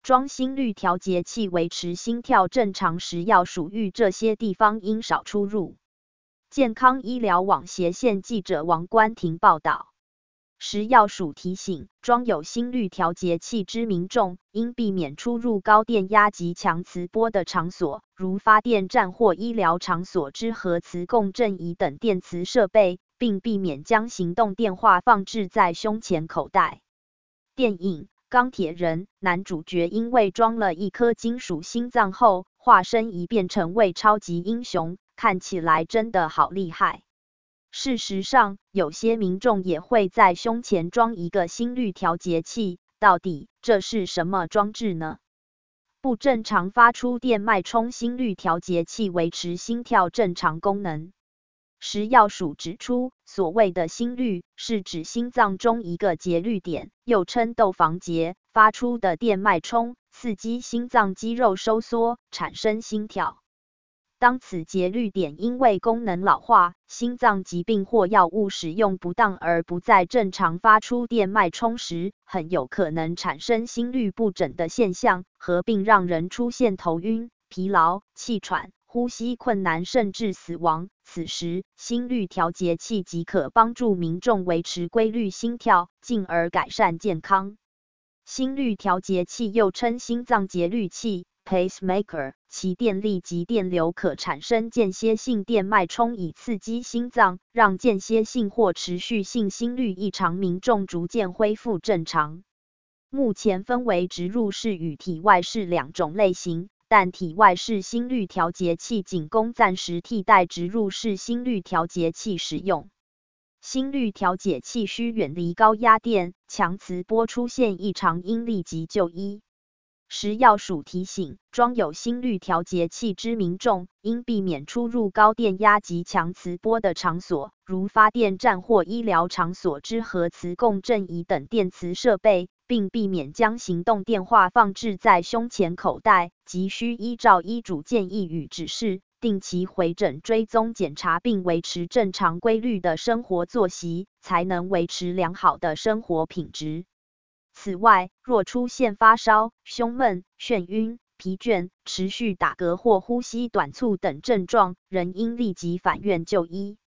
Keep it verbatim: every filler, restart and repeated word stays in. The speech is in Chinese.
装心率调节器维持心跳正常时要属于这些地方应少出入。健康医疗网斜线记者王冠婷报道。食药署提醒，装有心率调节器之民众应避免出入高电压及强磁波的场所，如发电站或医疗场所之核磁共振仪等电磁设备，并避免将行动电话放置在胸前口袋。电影《钢铁人》男主角因为装了一颗金属心脏后，化身一变成为超级英雄，看起来真的好厉害。事实上，有些民众也会在胸前装一个心率调节器，到底这是什么装置呢？不正常发出电脉冲心率调节器维持心跳正常功能。食药署指出，所谓的心率是指心脏中一个节律点，又称窦房结，发出的电脉冲，刺激心脏肌肉收缩，产生心跳。当此节律点因为功能老化、心脏疾病或药物使用不当而不再正常发出电脉冲时，很有可能产生心律不整的现象，合并让人出现头晕、疲劳、气喘、呼吸困难甚至死亡。此时，心率调节器即可帮助民众维持规律心跳，进而改善健康。心率调节器又称心脏节律器 pacemaker， 其电力及电流可产生间歇性电脉冲，以刺激心脏，让间歇性或持续性心律异常民众逐渐恢复正常。目前分为植入式与体外式两种类型，但体外式心率调节器仅供暂时替代植入式心率调节器使用。心率调节器需远离高压电、强磁波，出现异常应立即就医。食药署提醒，装有心率调节器之民众应避免出入高电压及强磁波的场所，如发电站或医疗场所之核磁共振仪等电磁设备，并避免将行动电话放置在胸前口袋，急需依照医嘱建议与指示，定期回诊追踪检查，并维持正常规律的生活作息，才能维持良好的生活品质。此外，若出现发烧、胸闷、眩晕、疲倦、持续打嗝或呼吸短促等症状，仍应立即返院就医。